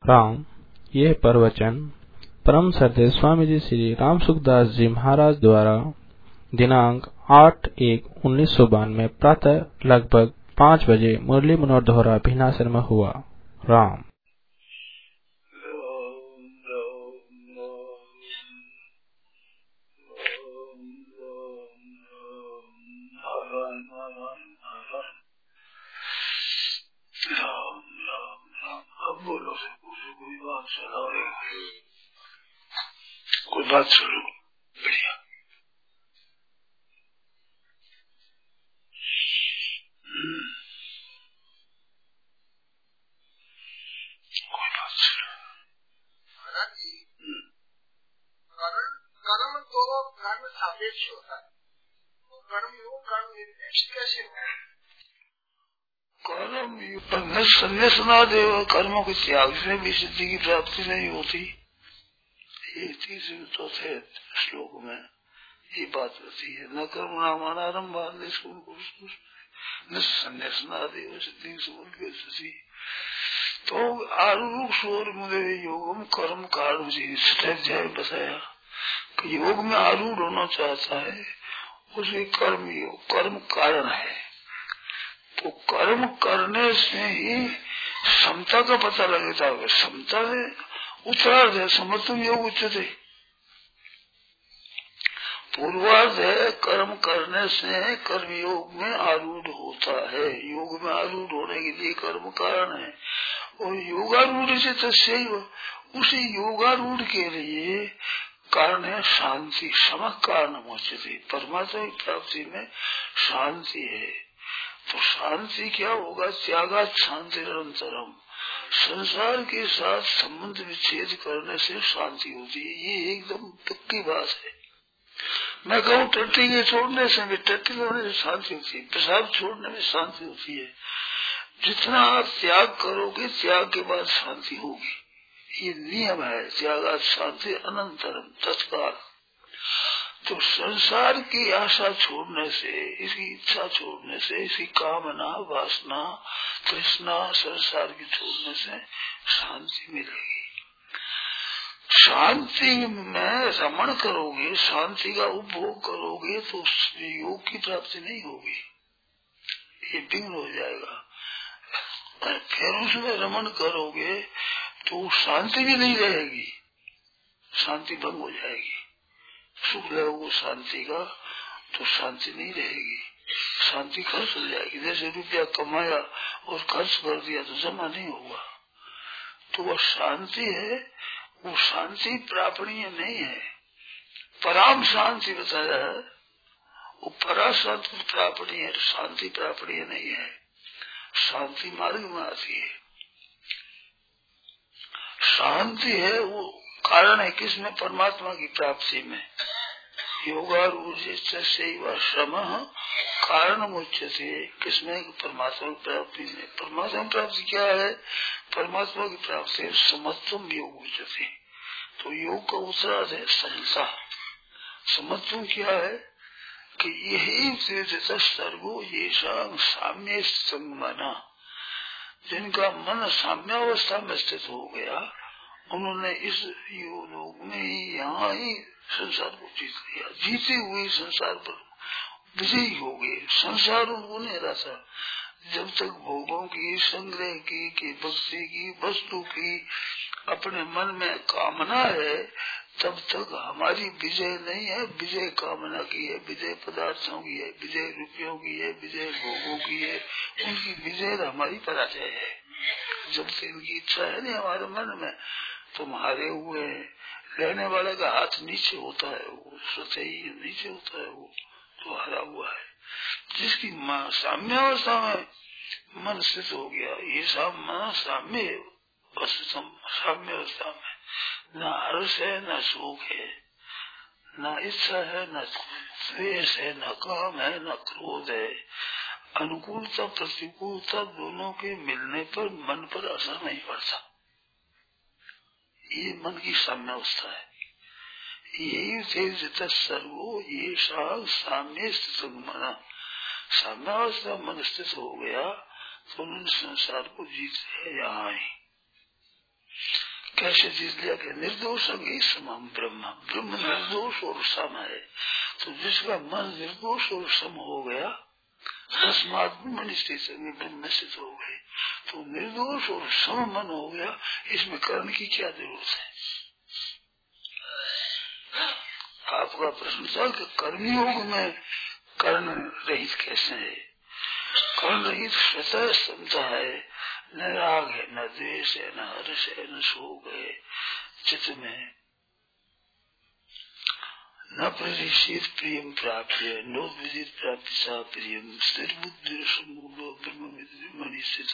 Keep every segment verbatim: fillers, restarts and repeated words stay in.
राम। यह प्रवचन परम श्रद्धेय स्वामी जी श्री राम सुखदास जी महाराज द्वारा दिनांक आठ एक उन्नीस सौ बानवे प्रातः लगभग पाँच बजे मुरली मनोहर दोहरा भिनासर में हुआ। राम। बोलो कोई बात सुनाओ, कोई बात सुनो। बढ़िया। कोई बात सुनो। महाराज जी, कर्म कर्म दोनों कर्म सापेक्ष होता है, तो कर्म योग कर्म निरपेक्ष कैसे होता है? कर्म योग संन्यास ना दे, कर्मों के त्याग से भी सिद्धि की प्राप्ति नहीं होती। ये तीसरे चौथे श्लोक में ये बात होती है। न कर्म नाम आरम्भ न संन्यास ना दे सिद्धि से। तो आरूढ़ स्वर मुझे योगम कर्म कारण अध्याय बताया कि योग में आरूढ़ होना चाहता है, उसे कर्म योग कर्म कारण है। तो कर्म करने से ही समता का पता लगता है। समता है उत्तरार्ध है, समत्वम योग उच्चते। पूर्वार्ध है कर्म करने से कर्म योग में आरूढ़ होता है। योग में आरूढ़ होने के लिए कर्म कारण है। और योगारूढ़ से तस्यैव, उसी योगारूढ़ के लिए कारण है शांति। समक कारण उच्चते। परमात्मा की प्राप्ति में शांति है। तो शांति क्या होगा? त्यागात शांति निरंतरम। संसार के साथ संबंध विच्छेद करने से शांति होती है। ये एकदम पक्की बात है। मैं कहूँ टट्टी के छोड़ने से भी, टट्टी होने से शांति होती है, पेशाब छोड़ने में शांति होती है। जितना आप त्याग करोगे त्याग के बाद शांति होगी। ये नियम है। त्यागात शांति अनंतरम तत्काल। तो संसार की आशा छोड़ने से, इसकी इच्छा छोड़ने से, इसकी कामना वासना तृष्णा संसार की छोड़ने से शांति मिलेगी। शांति में रमण करोगे, शांति का उपभोग करोगे तो योग की प्राप्ति नहीं होगी, ये विघ्न हो जाएगा। फिर उसमें रमण करोगे तो शांति भी नहीं रहेगी, शांति भंग हो जाएगी। सुख लगो शांति का तो शांति नहीं रहेगी, शांति खर्च हो जाएगी। जैसे रुपया कमाया और खर्च कर दिया तो जमा नहीं होगा। तो वह शांति है, वो शांति प्रापणीय नहीं है। पराम शांति बताया है, वो परा शांति प्रापणीय है, शांति प्रापणीय नहीं है। शांति मार्ग में आती है। शांति है वो कारण है किसमें? परमात्मा की प्राप्ति में। योगारूढ़ श्रम कारण मुच्यते। किसमें? परमात्मा की प्राप्ति में। परमात्मा की प्राप्ति क्या है? परमात्मा की प्राप्ति है समत्वम योग उच्यते। तो योग का उत्तरार्ध है समता। समत्वम क्या है कि यही सर्वो ये साम्य संगमना, जिनका मन साम्यावस्था में स्थित हो गया, उन्होंने इस योग में ही यहाँ ही संसार को जीत लिया। जीते हुए संसार पर विजयी हो गए। संसार उनको नहीं रहता। जब तक भोगों की, संग्रह की, की भक्ति की, वस्तु की अपने मन में कामना है, तब तक हमारी विजय नहीं है। विजय कामना की है, विजय पदार्थों की है, विजय रुपयों की है, विजय भोगों की है। उनकी विजय हमारी पराजय है। जब तक इनकी इच्छा है नहीं हमारे मन में, तुम हारे हुए हैं। रहने वाले का हाथ नीचे होता है, वो स्वतः ही नीचे होता है, वो तो हारा हुआ है। जिसकी साम्यावस्था में मन स्थित हो गया, ये सब मन साम्य साम्य अवस्था में न हर्ष है, न सुख है, न इच्छा है, न द्वेष है, न काम है, न क्रोध है। अनुकूलता प्रतिकूलता दोनों के मिलने पर मन पर असर नहीं पड़ता। ये मन की साम्यावस्था है। यही सर्वो ये साम्य स्थित मना। साम्यावस्था मन स्थित हो गया तो उन्होंने संसार को जीत लिया। यहाँ ही कैसे जीत लिया कि निर्दोष अंगी समम ब्रह्म, ब्रह्म निर्दोष और सम है। तो जिसका मन निर्दोष और सम हो गया, तस्मात् ब्रह्मणि स्थित ब्रह्म स्थित हो गए। तो निर्दोष और सम मन हो गया, इसमें कर्ण की क्या जरूरत है? आपका प्रश्न था कि कर्मयोग में कर्ण रहित कैसे है? कर्ण रहित स्वतः समता है, न राग है, न द्वेष है, न हर्ष है, न शोक है चित्त में, न परिचित प्रियम प्राप्य, नो विदित प्राप्ति सा प्रियम, स्थिर बुद्धि समूलो ब्रह्म स्थित।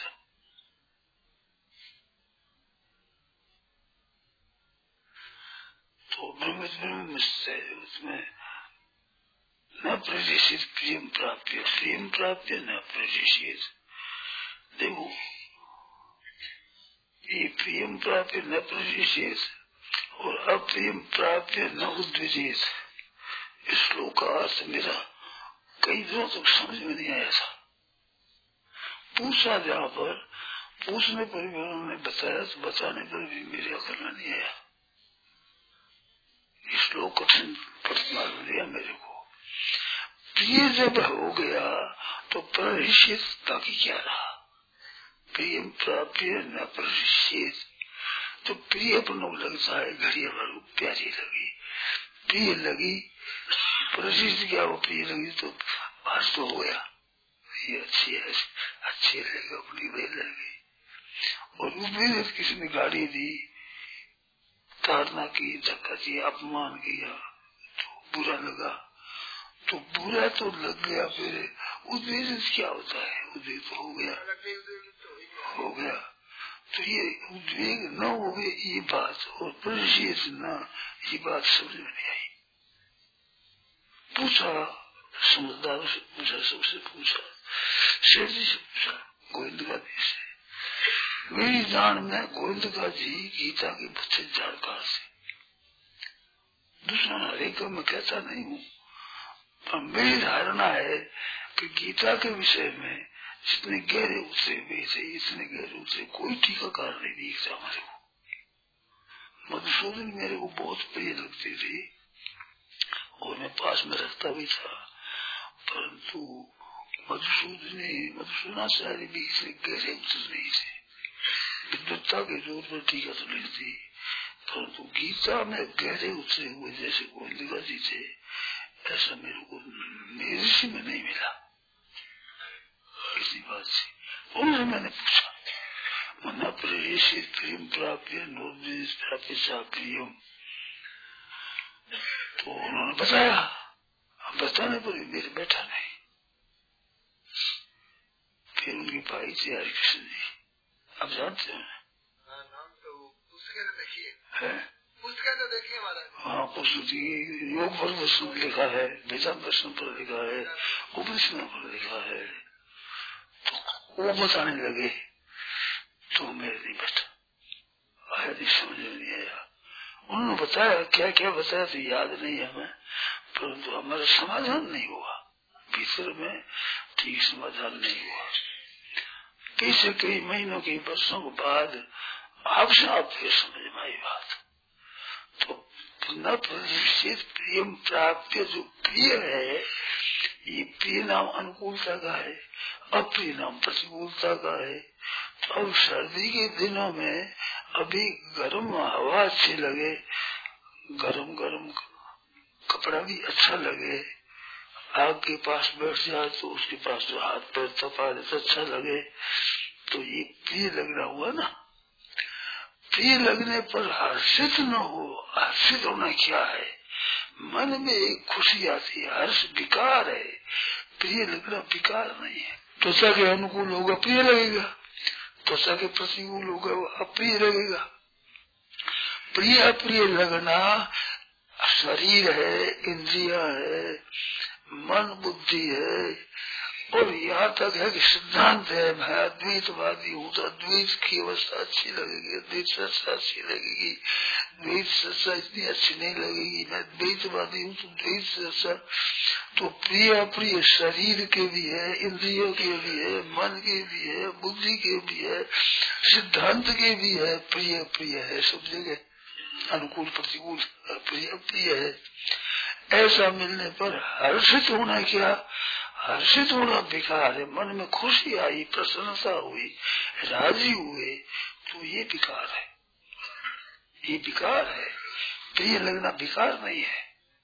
तो ब्रह्म ब्रह्म से उसमें न परिचित प्रियम प्राप्य, प्रियम प्राप्य न परिचित। देखो ये प्रियम प्राप्य न परिचित और अप्रियम प्राप्य न उद्विजित, इस श्लोक का अर्थ मेरा कई दिनों तक समझ में नहीं आया था। पूछा जहाँ पर, पूछने पर भी उन्होंने बताया, तो बताने पर भी मेरे अकल में नहीं आया। इस श्लोक कठिन मालूम दिया मेरे को। प्रिय जब हो गया तो परिचितता की क्या रहा? प्रियम प्राप्य न परिचित, तो प्रिय अपन लगता है, घड़ी भर प्यारी लगी, प्रिय लगी, परिचित क्या वो प्रिय लगी तो बस तो हो गया, ये अच्छी है, अच्छी लगी, अपनी वे लगी। और उसमें किसी ने गाड़ी दी, ताड़ना की, धक्का दिया, अपमान किया, तो बुरा लगा, तो बुरा तो लग गया। फिर उद्वेग क्या होता है? उद्वेग तो हो गया, हो गया। तो ये उद्वेग न हो गए ये बात, और परिचित न, ये बात समझ में नहीं आई। पूछा, समझदारों से पूछा, सबसे पूछा, शेर जी से पूछा, गोविंद जी से। मेरी जान में गोविंद जी गीता के बच्चे जानकार से, दूसरा हरेक मैं कहता नहीं हूँ, पर मेरी धारणा है कि गीता के विषय में जितने गहरे उतरे हुए थे, इतने गहरे उतरे कोई टीकाकार नहीं दिखता मेरे को। मधुसूदन मेरे को बहुत प्रिय लगती थी और मैं पास में रखता भी था, परंतु मधुसूदन मधुसूदनाचार्य भी इतने गहरे उतर नहीं थे। विद्वत्ता के जोर पर टीका तो नहीं थी, परंतु गीता में गहरे उतरे हुए जैसे गोविंद जी थे, ऐसा मेरे को मेरे ऋषि में नहीं मिला। इसी बात से उनसे मैंने पूछा, मना प्रेषित प्रेम प्राप्य नोदित प्राप्य सा प्रियम, तो उन्होंने बताया। अब बताने पर भी मेरे बैठा नहीं। फिर उनकी भाई थी हरि कृष्ण जी, आप जानते हो नाम तो पुस्तकें तो देखिए है, पुस्तकें तो देखिए महाराज। हाँ पुस्तक योग पर दर्शन लिखा है, वेदांत दर्शन पर लिखा है, उपनिषद पर लिखा है, तो वो बताने लगे तो मेरे नहीं बैठा, आया नहीं, समझ में नहीं आया। उन्होंने बताया, क्या क्या बताया तो याद नहीं है हमें, परंतु हमारा समाधान नहीं हुआ, भीतर में ठीक समाधान नहीं हुआ। पीछे कई महीनों के वर्षों के बाद आपसे आप फिर समझ में आई बात। तो न परिचित प्रियम प्राप्य, जो प्रिय है ये प्रिय नाम अनुकूलता का है, अप्रिय नाम प्रतिकूलता का है। तो अब सर्दी के दिनों में अभी गर्म हवा अच्छी लगे, गरम गरम कपड़ा भी अच्छा लगे, आग के पास बैठ जाए तो उसके पास जो हाथ पैर तपा दे तो अच्छा लगे, तो ये प्रिय लगना हुआ ना। प्रिय लगने पर हर्षित न हो, हर्षित होना क्या है? मन में एक खुशी आती है, हर्ष विकार है, प्रिय लगना विकार नहीं है। त्वचा के अनुकूल होगा प्रिय लगेगा, त्वचा के प्रतिकूल होगा अप्रिय लगेगा। प्रिय अप्रिय लगना शरीर है, इंद्रिया है, मन बुद्धि है, और यहाँ तक है कि सिद्धांत है, मैं अद्वैतवादी हूँ तो अद्वैत की अवस्था अच्छी लगेगी, अद्वैत सत्ता अच्छी लगेगी, द्वैत सत्ता इतनी अच्छी नहीं लगेगी। मैं द्वैतवादी हूँ तो द्वैत सत्ता तो प्रिय अप्रिय शरीर के भी है, इंद्रियों के भी है, मन के भी है, बुद्धि के भी है, सिद्धांत के भी है, प्रिय प्रिय है, सब जगह अनुकूल प्रतिकूल प्रिय प्रिय है। ऐसा मिलने पर हर्षित होना क्या, हर्षित होना विकार है। मन में खुशी आई, प्रसन्नता हुई, राजी हुए तो ये विकार है, ये विकार है। प्रिय लगना विकार नहीं है।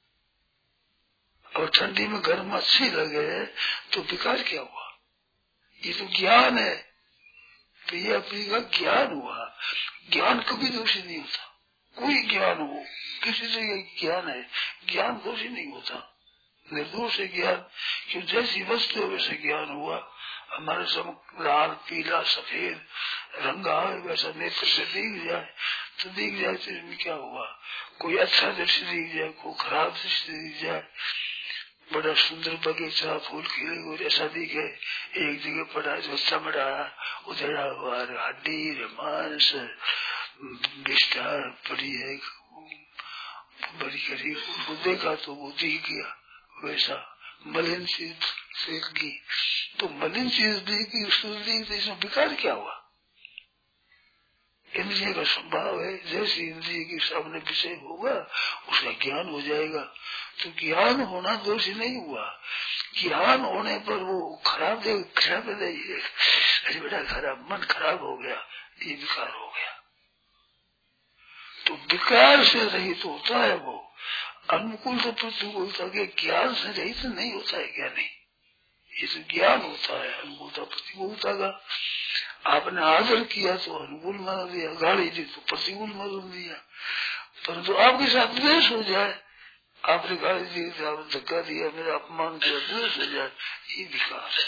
और ठंडी में गर्म अच्छी लगे तो विकार क्या हुआ, ये तो ज्ञान है। प्रिय प्रिय का ज्ञान हुआ। ज्ञान कभी दोषी नहीं होता, कोई ज्ञान हो, किसी से ज्ञान है, ज्ञान दोषी नहीं होता, निर्दोष है ज्ञान। क्यों, जैसी वस्तु है वैसे ज्ञान हुआ। हमारे सब लाल पीला सफेद रंगा है, वैसा नेत्र से दिख जाए तो दिख जाए तो इसमें क्या हुआ। कोई अच्छा दृश्य दिख जाए, कोई खराब दृश्य दिख जाए, बड़ा सुंदर बगीचा फूल खिले हुए ऐसा दिखे, एक जगह पड़ा जो चमड़ा उधड़ा हुआ हड्डी मांस विष्ठा पड़ी है बड़ी करी, उनको देखा तो वो दिख गया। वैसा मलिन चीज देखी तो मलिन चीज देखी, उसको देखी, इसमें विकार क्या हुआ। इंद्रिय का स्वभाव है, जैसे इंद्रिय के सामने विषय होगा उसका ज्ञान हो जाएगा। तो ज्ञान होना दोष नहीं हुआ। ज्ञान होने पर वो खराब दे खराब नहीं, अरे बेटा खराब, मन खराब हो गया, ये विकार हो गया। तो विकार से रहित होता है वो। अनुकूल तो प्रतिकूलता के ज्ञान से रहित नहीं होता है क्या, नहीं, ये तो ज्ञान होता है। अनुकूलता प्रतिकूलता का आपने आदर किया तो अनुकूल मान दिया, गाली दी तो प्रतिकूल मान दिया। परंतु आपके साथ द्वेष हो जाए, आपने गाली दी, आपने धक्का दिया, मेरा अपमान किया, द्वेष हो जाए, ये विकार है।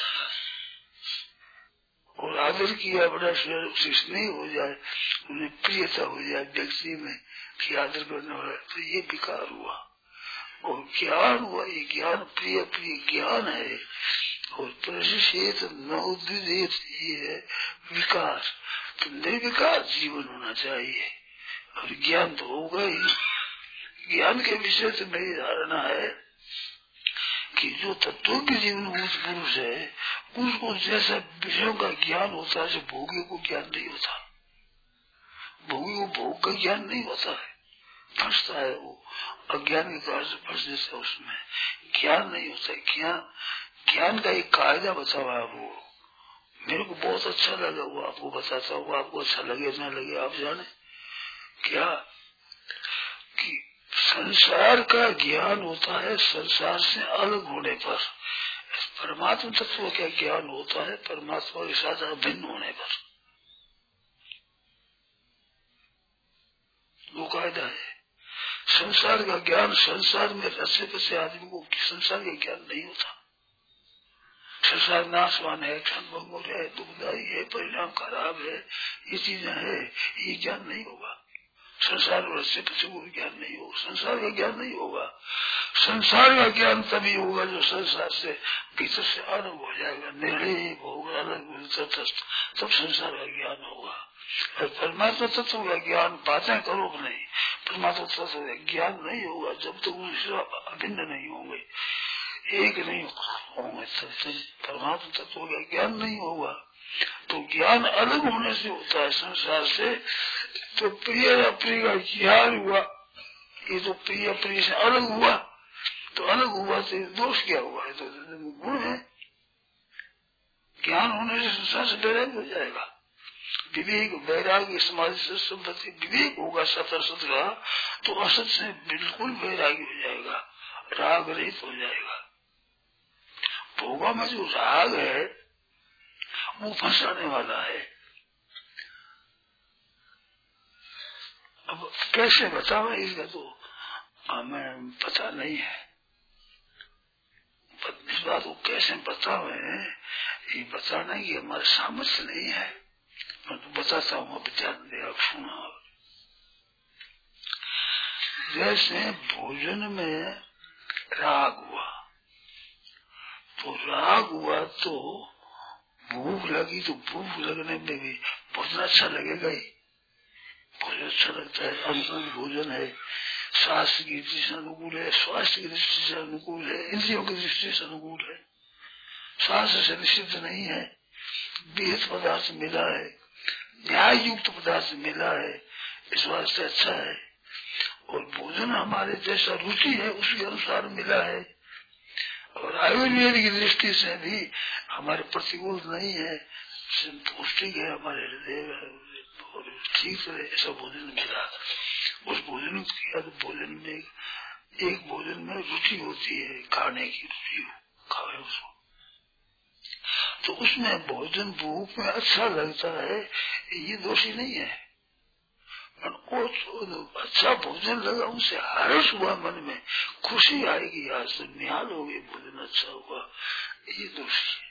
और आदर किया, बड़ा स्नेह हो जाए, उन्हें प्रियता हो जाए व्यक्ति में कि आदर करने वाला, तो ये विकार हुआ। और ज्ञान हुआ, ये ज्ञान प्रिय प्रिय ज्ञान है। और प्रतिषेध नवोदित ये है विकार। तो निर्विकार जीवन होना चाहिए। और ज्ञान तो होगा ही। ज्ञान के विषय से मेरी धारणा है कि जो तत्वों के जीवन पुरुष है उसको जैसा विषयों का ज्ञान होता है, भोगी को ज्ञान नहीं होता। भोगी को भोग का ज्ञान नहीं होता है, फंसता है वो अज्ञान के कारण से फंस जैसा, उसमें ज्ञान नहीं होता है। ज्ञान ज्ञान का एक कायदा बचा हुआ है। वो मेरे को बहुत अच्छा लगा, वो आपको बताता हूँ, आपको अच्छा लगे ना लगे आप जाने। क्या कि संसार का ज्ञान होता है संसार से अलग होने पर। परमात्मा तत्व का ज्ञान होता है परमात्मा के साथ अभिन्न होने पर। वो कायदा है। संसार का ज्ञान, संसार में रसे बसे आदमी को संसार का ज्ञान नहीं होता। संसार नाशवान है, क्षण भंगुर है, दुखदायी है, परिणाम खराब है, ये चीजें है, ये ज्ञान नहीं होगा। संसार रसे बसे को ज्ञान नहीं होगा, संसार का ज्ञान नहीं होगा। संसार का ज्ञान तभी होगा जो संसार से भीतर से अलग हो जाएगा, निर्लेप होगा, अलग तटस्थ, तब संसार का ज्ञान होगा। और परमात्मा तत्व का ज्ञान बातें करो नहीं, परमात्मा तत्व का ज्ञान नहीं होगा जब तक उनसे अभिन्न नहीं होंगे, एक नहीं होंगे, तब परमात्मा तत्व का ज्ञान नहीं होगा। तो ज्ञान अलग होने से होता है संसार से। तो प्रिय अप्रिय का ज्ञान हुआ, ये तो प्रिय प्रिय से अलग हुआ, तो अलग हुआ तो दोष क्या हुआ है, तो गुण है। ज्ञान होने से संसार से वैराग्य हो जाएगा। विवेक वैराग्य समाधि से संपत्ति विवेक होगा सतर सत का, तो असत से बिल्कुल वैराग्य हो जाएगा, राग रहित हो जाएगा। भोगा में जो राग है वो फंसाने वाला है। अब कैसे बतावे इसका तो हमें पता नहीं है। इस बात को कैसे बतावे ये बताने की हमारे सामर्थ्य नहीं है। मैं तो बताता हूँ, अब ध्यान दे आप सुना। जैसे भोजन में राग हुआ तो राग हुआ तो भूख लगी, तो भूख लगने में भी भोजन अच्छा लगेगा ही। भोजन अच्छा लगता है, अनुकूल भोजन है, स्वास्थ्य की दृष्टि से अनुकूल है, स्वास्थ्य की दृष्टि से अनुकूल है, इंद्रियों की दृष्टि से अनुकूल है, स्वास्थ्य से निषिद्ध नहीं है, विहित पदार्थ मिला है, न्याय युक्त पदार्थ मिला है, इस वास्ते अच्छा है। और भोजन हमारे जैसा रुचि है उसके अनुसार मिला है, और आयुर्वेद की दृष्टि से भी हमारे प्रतिकूल नहीं है, पौष्टिक है, हमारे हृदय और ठीक है, ऐसा भोजन मिला। उस भोजन किया तो भोजन में एक भोजन में रुचि होती है, खाने की रुचि खाए उसको, तो उसमें भोजन भूख में अच्छा लगता है, ये दोषी नहीं है। और तो अच्छा भोजन लगा, उनसे हर्ष हुआ, मन में खुशी आएगी, आज से निहाल हो गई, भोजन अच्छा हुआ, ये दोषी है।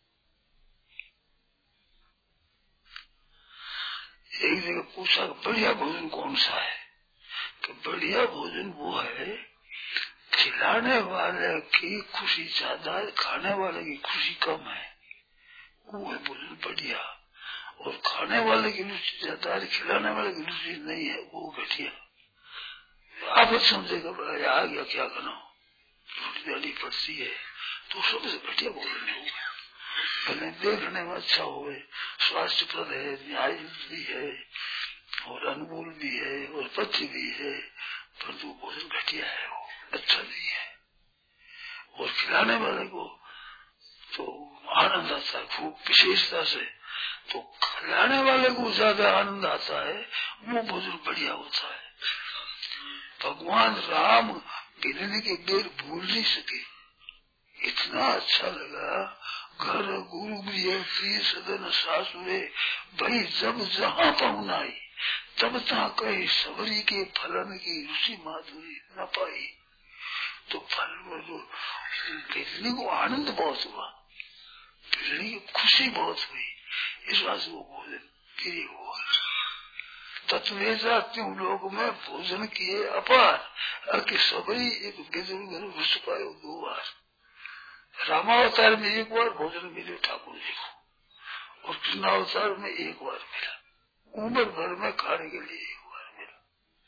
एक जगह पूछा बढ़िया भोजन कौन सा है, कि बढ़िया भोजन वो है खिलाने वाले की खुशी ज्यादा है, खाने वाले की खुशी कम है, वो है भोजन बढ़िया। और खाने वाले की रुचि ज्यादा है, खिलाने वाले की रुचि नहीं है, वो घटिया। आप समझेगा बड़ा आ गया, क्या करना, रोटी डाली पड़ती है, तो सबसे घटिया भोजन है। पहले देखने में अच्छा हो, स्वास्थ्यप्रद है, न्याय भी है, और अनुकूल भी है, और पथ्य भी है, परंतु भोजन घटिया है, वो अच्छा नहीं है। और खिलाने वाले को तो आनंद आता है खूब विशेषता से, तो खिलाने वाले को ज्यादा आनंद आता है, वो भोजन बढ़िया होता है। भगवान राम गिरने के बेर भूल नहीं सके, इतना अच्छा लगा। घर गुरु गृह प्रिय सदन सासुरे, भाई जब जहाँ पहुनाई तब तहाँ कही, सबरी के फलन की रुचि माधुरी न पाई। तो फल में जो गिरने को आनंद बहुत हुआ, गिरने की खुशी बहुत हुई, इस बात से वो भोजन प्रिय हुआ। तत्वेजा क्यों लोग में भोजन किए अपार, कि सबरी एक गिर घुस पाए दो बार। रामावतार में एक बार भोजन मिले ठाकुर जी को, और कृष्णावतार में एक बार मिला, उम्र भर में खाने के लिए एक बार मिला।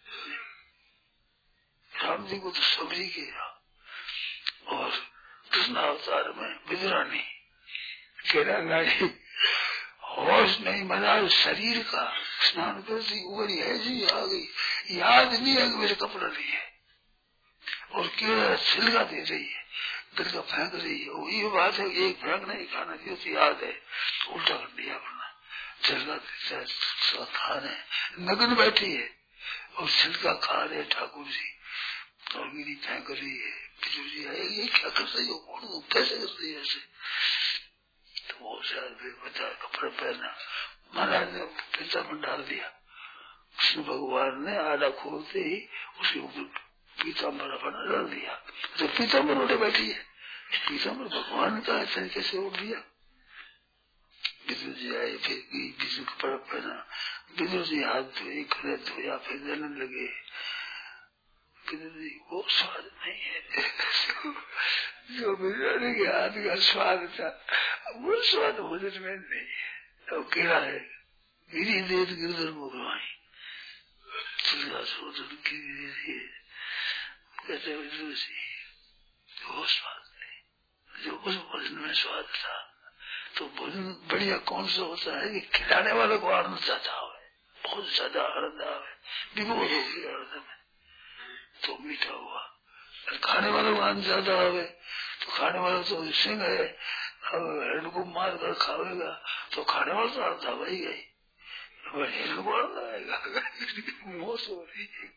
राम जी को तो सबरी किया, और कृष्णावतार में विदुरानी केरा गाड़ी, होश नहीं मना शरीर का, स्नान करती उगड़ी है जी आ गई, याद नहीं है कि मेरे कपड़ा नहीं है, और केरा छिलका दे रही है, दिल का फेंक रही है। वो ये बात है, एक फेंक नहीं खाना चाहिए, तो याद है, उल्टा कर दिया, वरना छिलका खाने नगन बैठी है और छिलका खा रहे ठाकुर जी, और गिरी फेंक रही है। जी है, ये क्या कर रही हो, कौन कैसे कर रही है ऐसे, तो वो शायद बचा कपड़े पहना, महाराज ने पिता में डाल दिया। कृष्ण भगवान ने आधा खोलते ही उसके ऊपर पीताम्बर अपना डाल दिया, तो पीताम्बर उठे बैठी है, पीताम्बर भगवान का ऐसा कैसे उठ दिया। विदुर जी आए, फिर विष्णु कपड़ा पहना, विदुर जी हाथ धोए, खड़े धोया, फिर जलन लगे। विदुर जी वो स्वाद नहीं है जो विदुर के हाथ का स्वाद था, वो स्वाद भोजन में नहीं है। तो केड़ा है गिरी देर गिरधर भगवाई चिल्ला सोचन गिरी, कहते विदुर जी वो स्वाद नहीं जो उस भोजन में स्वाद था। तो भोजन बढ़िया कौन सा होता है कि खिलाने वाले को आनंद ज्यादा आवे, बहुत ज्यादा आनंद आवे, विभोर हो गया आनंद में, तो मीठा हुआ। और खाने वाले को आनंद ज्यादा आवे, तो खाने वाला तो सिंह है, हिरण को मार कर खावेगा तो खाने वाला तो आनंद आवा ही गई, हिरण को आनंद आएगा, मोस हो रही है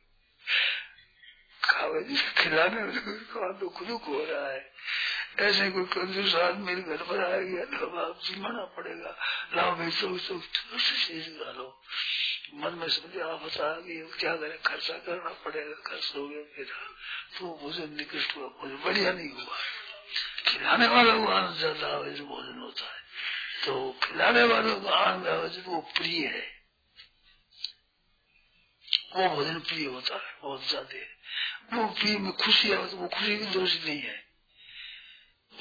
खावे, खिलाने वाले तो खुद हो रहा है। ऐसे कोई कंजूस आदमी मेरे घर पर आ गया, तो जिमाना पड़ेगा, लाओ भाई सौ सौ शेष डालो, मन में समझे आफत आ गई, क्या करे, खर्चा करना पड़ेगा, खर्च हो गया मेरा, तो भोजन निकृष्ट हुआ, भोजन बढ़िया नहीं हुआ। खिलाने वाले को आनंद ज्यादा आवे जो भोजन होता है, तो खिलाने वाले को आनंद आवे जो वो प्रिय है, वो भोजन प्रिय होता है बहुत ज्यादा। वो प्रिय में खुशी आवे तो वो खुशी भी दोष नहीं है,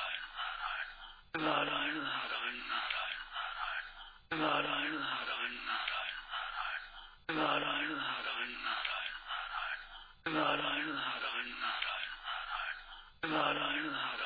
नारायण नारायण नारायण नारायण नारायण नारायण।